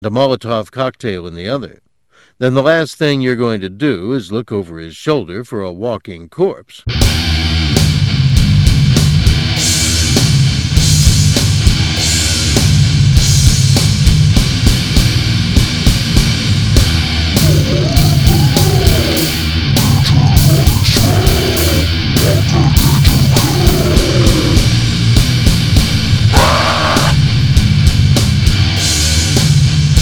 a Molotov cocktail in the other, then the last thing you're going to do is look over his shoulder for a walking corpse.